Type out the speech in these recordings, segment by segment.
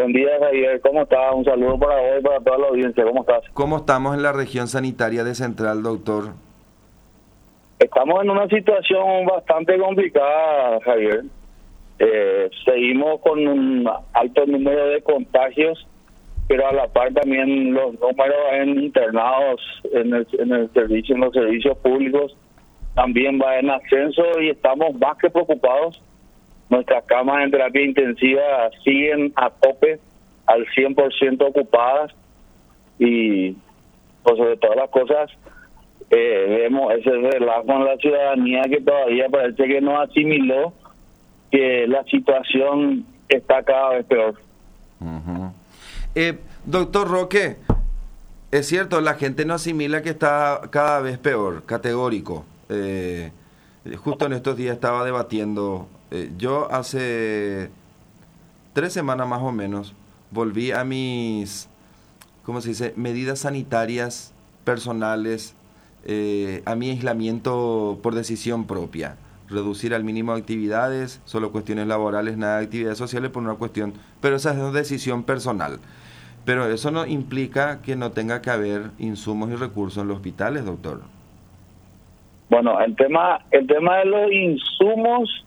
Buen día, Javier. ¿Cómo estás? Un saludo para vos y para toda la audiencia. ¿Cómo estás? ¿Cómo estamos en la región sanitaria de Central, doctor? Estamos en una situación bastante complicada, Javier. Seguimos con un alto número de contagios, pero a la par también los números en internados en el servicio, en los servicios públicos, también va en ascenso y estamos más que preocupados. Nuestras camas en terapia intensiva siguen a tope, al 100% ocupadas, y por sobre todas las cosas vemos ese relajo en la ciudadanía que todavía parece que no asimiló que la situación está cada vez peor. Uh-huh. Doctor Roque, es cierto, la gente no asimila que está cada vez peor, categórico. Justo en estos días estaba debatiendo, yo hace 3 semanas más o menos volví a mis, ¿cómo se dice?, medidas sanitarias personales, a mi aislamiento por decisión propia. Reducir al mínimo actividades, solo cuestiones laborales, nada de actividades sociales por una cuestión, pero esa es una decisión personal. Pero eso no implica que no tenga que haber insumos y recursos en los hospitales, doctor. Bueno, el tema de los insumos,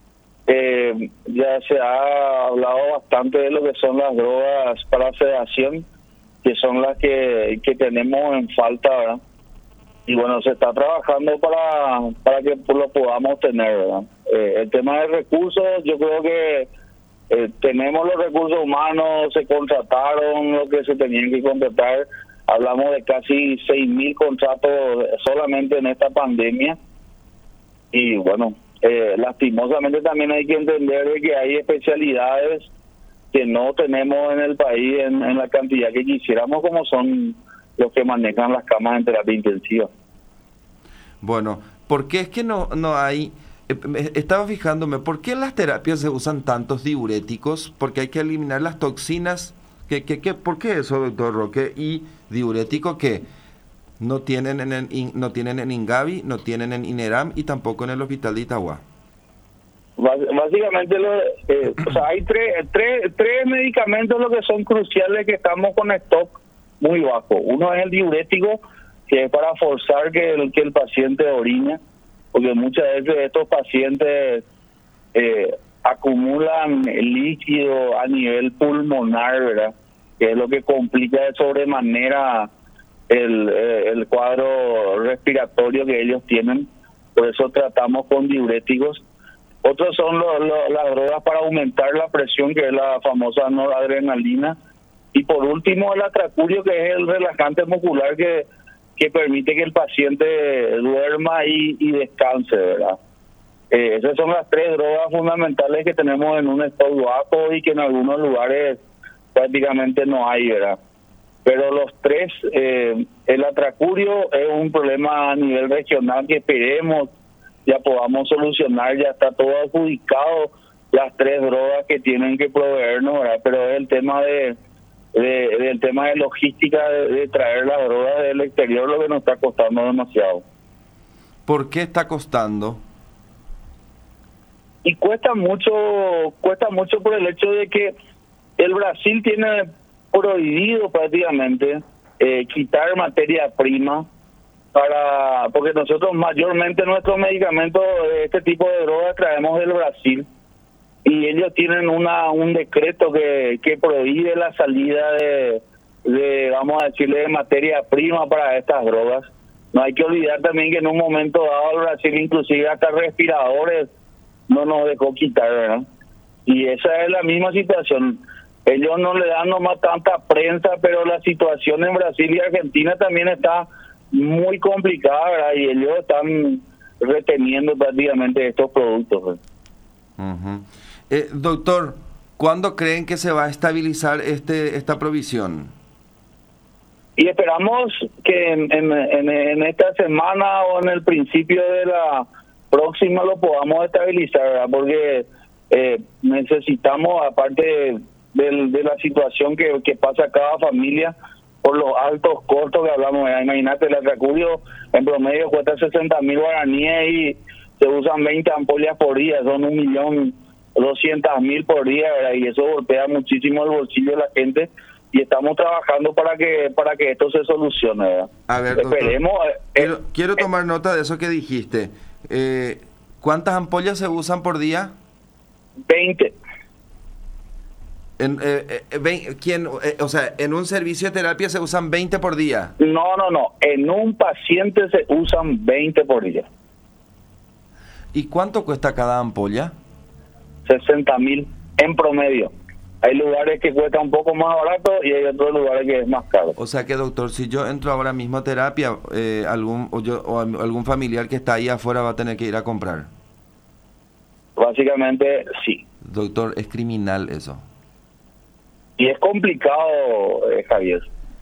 ya se ha hablado bastante de lo que son las drogas para sedación, que son las que tenemos en falta, ¿verdad? Y bueno, se está trabajando para que lo podamos tener, ¿verdad? El tema de recursos, yo creo que tenemos los recursos humanos, se contrataron lo que se tenían que contratar. Hablamos de casi 6.000 contratos solamente en esta pandemia. Y bueno, lastimosamente también hay que entender de que hay especialidades que no tenemos en el país en la cantidad que quisiéramos, como son los que manejan las camas en terapia intensiva. Bueno, ¿por qué es que no hay? Estaba fijándome, ¿por qué en las terapias se usan tantos diuréticos? Porque hay que eliminar las toxinas. ¿Por qué eso, doctor Roque? Y diurético que no tienen no tienen en Ingavi, no tienen en INERAM y tampoco en el hospital de Itagua. Básicamente, o sea, hay tres medicamentos lo que son cruciales que estamos con stock muy bajo. Uno es el diurético, que es para forzar que el paciente orine, porque muchas veces estos pacientes acumulan líquido a nivel pulmonar, ¿verdad? Que es lo que complica de sobremanera el cuadro respiratorio que ellos tienen. Por eso tratamos con diuréticos. Otros son las drogas para aumentar la presión, que es la famosa noradrenalina. Y por último, el atracurio, que es el relajante muscular que permite que el paciente duerma y descanse, ¿verdad? Esas son las 3 drogas fundamentales que tenemos en un stock bajo y que en algunos lugares prácticamente no hay, ¿verdad? Pero los 3, el atracurio es un problema a nivel regional que esperemos ya podamos solucionar. Ya está todo adjudicado, las 3 drogas que tienen que proveernos, ¿verdad? Pero es el tema del tema de logística de traer las drogas del exterior lo que nos está costando demasiado. ¿Por qué está costando? Y cuesta mucho por el hecho de que el Brasil tiene prohibido prácticamente quitar materia prima porque nosotros mayormente nuestros medicamentos, este tipo de drogas, traemos del Brasil, y ellos tienen un decreto que prohíbe la salida de vamos a decirle, de materia prima para estas drogas. No hay que olvidar también que en un momento dado el Brasil inclusive hasta respiradores no nos dejó quitar, ¿verdad? Y esa es la misma situación. Ellos no le dan nomás tanta prensa, pero la situación en Brasil y Argentina también está muy complicada, ¿verdad? Y ellos están reteniendo prácticamente estos productos, ¿verdad? Uh-huh. Doctor, ¿cuándo creen que se va a estabilizar esta provisión? Y esperamos que en esta semana o en el principio de la próxima lo podamos estabilizar, ¿verdad? Porque necesitamos, aparte de la situación que pasa cada familia, por los altos costos que hablamos, imagínate, el atracurio en promedio cuesta 60.000 guaraníes y se usan 20 ampollas por día, son 1.000.000 200.000 por día, ¿verdad? Y eso golpea muchísimo el bolsillo de la gente, y estamos trabajando para que esto se solucione, ¿verdad? A ver, doctor, esperemos. Quiero tomar nota de eso que dijiste. ¿Cuántas ampollas se usan por día? 20. O sea, en un servicio de terapia se usan 20 por día. No. En un paciente se usan 20 por día. ¿Y cuánto cuesta cada ampolla? 60.000 en promedio. Hay lugares que cuesta un poco más barato y hay otros lugares que es más caro. O sea que, doctor, si yo entro ahora mismo a terapia, algún familiar que está ahí afuera va a tener que ir a comprar. Básicamente, sí. Doctor, es criminal eso. Y es complicado, Javier.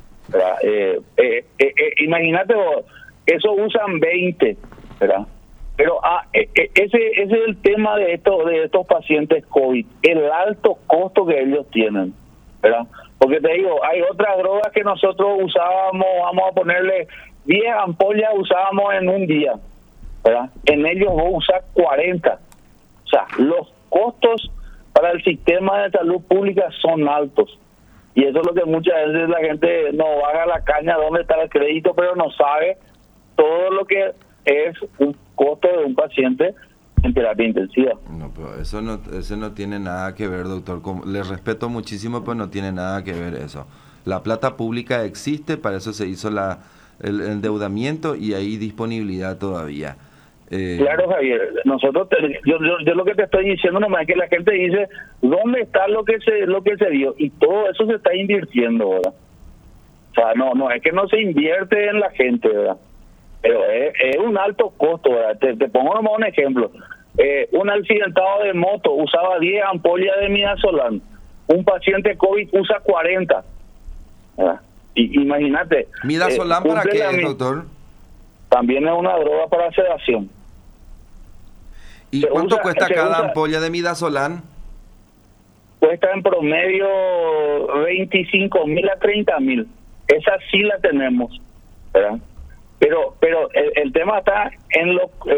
Imagínate vos, eso usan 20, ¿verdad? Pero ese es el tema de estos pacientes COVID, el alto costo que ellos tienen, ¿verdad? Porque te digo, hay otras drogas que nosotros usábamos, vamos a ponerle 10 ampollas usábamos en un día, ¿verdad? En ellos vos usás 40. O sea, los costos para el sistema de salud pública son altos. Y eso es lo que muchas veces la gente no baja la caña dónde está el crédito, pero no sabe todo lo que es un costo de un paciente en terapia intensiva. No, pero eso no tiene nada que ver, doctor. Le respeto muchísimo, pero no tiene nada que ver eso. La plata pública existe, para eso se hizo el endeudamiento y hay disponibilidad todavía. Claro, Javier, nosotros yo lo que te estoy diciendo nomás es que la gente dice ¿dónde está lo que se dio? Y todo eso se está invirtiendo, ¿verdad? O sea, no es que no se invierte en la gente, ¿verdad? Pero es un alto costo, ¿verdad? Te pongo nomás un ejemplo. Un accidentado de moto usaba 10 ampollas de midazolam. Un paciente COVID usa 40, ¿verdad? Y imagínate. ¿Midazolam para qué es, doctor? También es una droga para sedación. ¿Y cuánto cuesta cada ampolla de midazolam? Cuesta en promedio 25.000 a 30.000. Esa sí la tenemos, ¿verdad? Pero el tema está en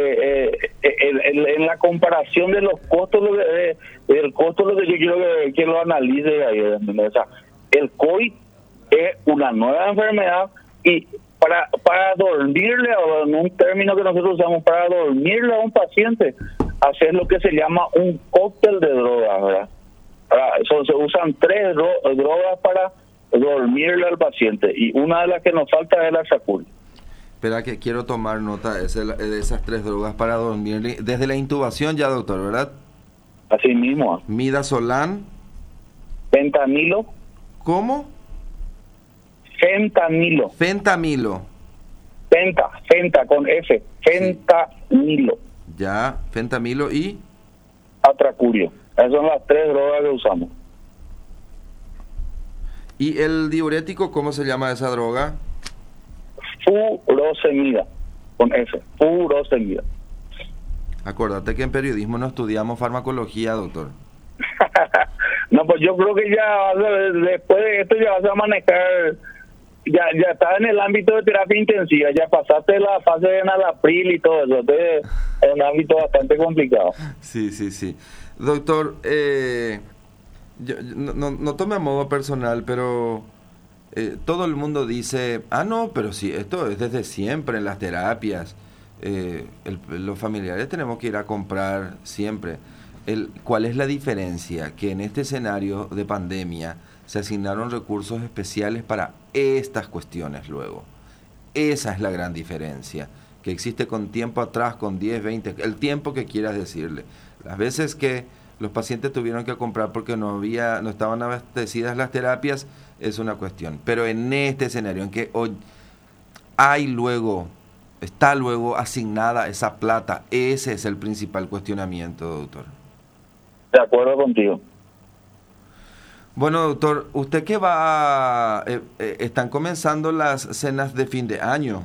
la comparación de los costos, del costo, lo que yo quiero que lo analice ahí. O sea, el COVID es una nueva enfermedad y para dormirle, o en un término que nosotros usamos, para dormirle a un paciente, hacer lo que se llama un cóctel de drogas, ¿verdad? Se usan 3 drogas para dormirle al paciente, y una de las que nos falta es la Xacul. Espera que quiero tomar nota de esas 3 drogas para dormirle, desde la intubación ya, doctor, ¿verdad? Así mismo. Midazolam. Fentanilo. ¿Cómo? Fentanilo. Fenta con F. Fentanilo. Sí. Ya, fentanilo y atracurio. Esas son las 3 drogas que usamos. ¿Y el diurético, cómo se llama esa droga? Furosemida, con F. Furosemida. Acordate que en periodismo no estudiamos farmacología, doctor. No, pues yo creo que ya después de esto ya vas a manejar, ya está en el ámbito de terapia intensiva, ya pasaste la fase de enalapril y todo eso, entonces es un ámbito bastante complicado. Sí. Doctor, yo, no tome a modo personal, pero todo el mundo dice, no, pero sí, esto es desde siempre en las terapias, los familiares tenemos que ir a comprar siempre. ¿Cuál es la diferencia? Que en este escenario de pandemia se asignaron recursos especiales para estas cuestiones luego. Esa es la gran diferencia, que existe con tiempo atrás, con 10, 20, el tiempo que quieras decirle. Las veces que los pacientes tuvieron que comprar porque no estaban abastecidas las terapias, es una cuestión. Pero en este escenario, en que hoy está luego asignada esa plata, ese es el principal cuestionamiento, doctor. De acuerdo contigo. Bueno, doctor, ¿usted qué va? Están comenzando las cenas de fin de año.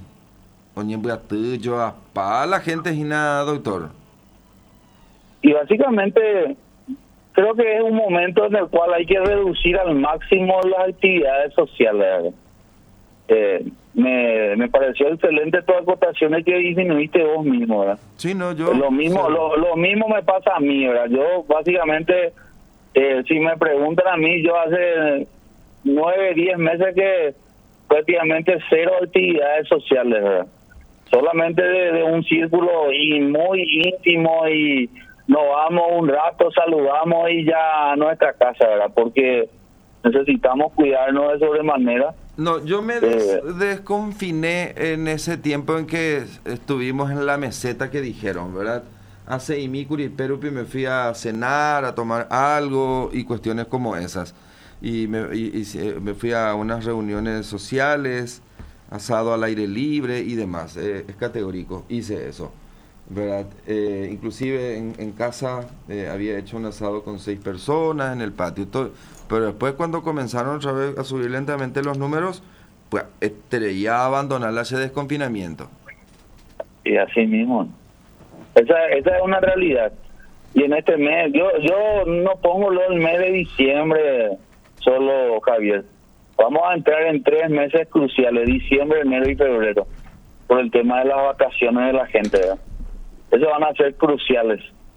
La gente es nada, doctor. Y básicamente creo que es un momento en el cual hay que reducir al máximo las actividades sociales. me pareció excelente todas las acotaciones que disminuiste vos mismo, ¿verdad? Sí, no, yo... Lo mismo, sí. lo mismo me pasa a mí, ¿verdad? Yo básicamente, si me preguntan a mí, yo hace 9, 10 meses que prácticamente cero actividades sociales, ¿verdad? Solamente de un círculo y muy íntimo, y nos vamos un rato, saludamos y ya a nuestra casa, ¿verdad? Porque necesitamos cuidarnos de sobremanera. No, yo me desconfiné en ese tiempo en que estuvimos en la meseta que dijeron, ¿verdad? Hace Imícuri y Perupi me fui a cenar, a tomar algo y cuestiones como esas. Y me fui a unas reuniones sociales, asado al aire libre y demás. Es categórico, hice eso, ¿verdad? Inclusive en casa había hecho un asado con 6 personas en el patio, todo. Pero después cuando comenzaron otra vez a subir lentamente los números, pues ya abandonar ese desconfinamiento. Y así mismo. Esa es una realidad. Y en este mes, yo no pongo el mes de diciembre solo, Javier. Vamos a entrar en 3 meses cruciales, diciembre, enero y febrero, por el tema de las vacaciones de la gente, ¿verdad? Esos van a ser cruciales.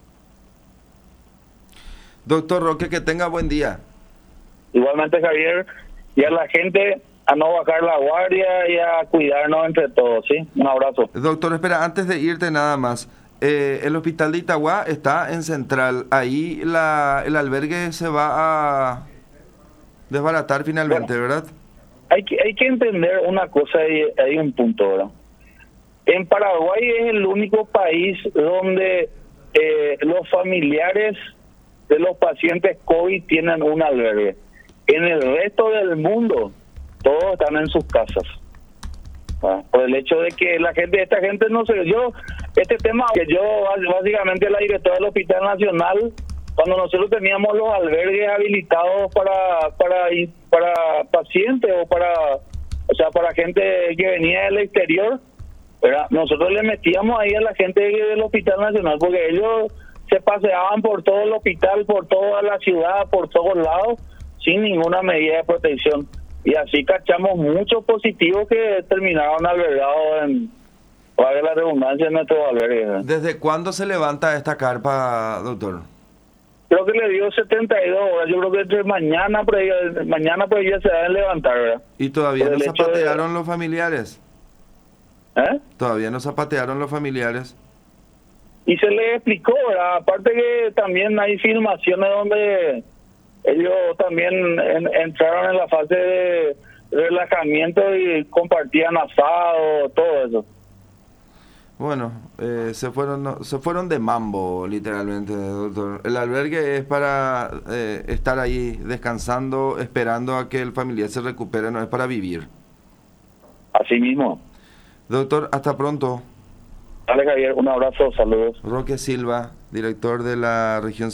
Doctor Roque, que tenga buen día. Igualmente, Javier, y a la gente a no bajar la guardia y a cuidarnos entre todos, ¿sí? Un abrazo. Doctor, espera, antes de irte nada más, el hospital de Itagua está en Central, ahí el albergue se va a desbaratar finalmente, bueno, ¿verdad? Hay que entender una cosa, y hay un punto, ¿verdad? En Paraguay es el único país donde los familiares de los pacientes COVID tienen un albergue. En el resto del mundo, todos están en sus casas. Por el hecho de que esta gente no sé, este tema que yo básicamente la directora del Hospital Nacional, cuando nosotros teníamos los albergues habilitados para pacientes o sea, para gente que venía del exterior, ¿verdad? Nosotros le metíamos ahí a la gente del Hospital Nacional, porque ellos se paseaban por todo el hospital, por toda la ciudad, por todos lados, sin ninguna medida de protección. Y así cachamos muchos positivos que terminaron albergados para la redundancia en nuestros albergues. ¿Desde cuándo se levanta esta carpa, doctor? Creo que le dio 72 horas. Yo creo que entre mañana por ahí ya se deben levantar, ¿verdad? ¿Y todavía no zapatearon los familiares? ¿Eh? ¿Todavía no zapatearon los familiares? Y se les explicó, ¿verdad? Aparte que también hay filmaciones donde ellos también entraron en la fase de relajamiento y compartían asado, todo eso. Bueno, se fueron de mambo, literalmente, doctor. El albergue es para estar ahí descansando, esperando a que el familiar se recupere, no es para vivir. Así mismo. Doctor, hasta pronto. Dale, Javier, un abrazo, saludos. Roque Silva, director de la región